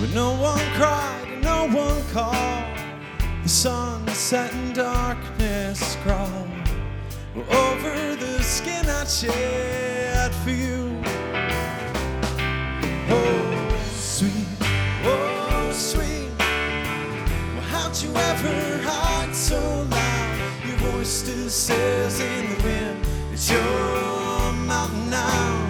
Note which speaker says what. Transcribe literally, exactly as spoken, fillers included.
Speaker 1: when no one cried and no one called. The sun set and darkness crawled over the skin I shed for you. Oh, sweet, oh, sweet, well, how'd you ever hide so loud? Your voice still says in the wind, it's your mountain now.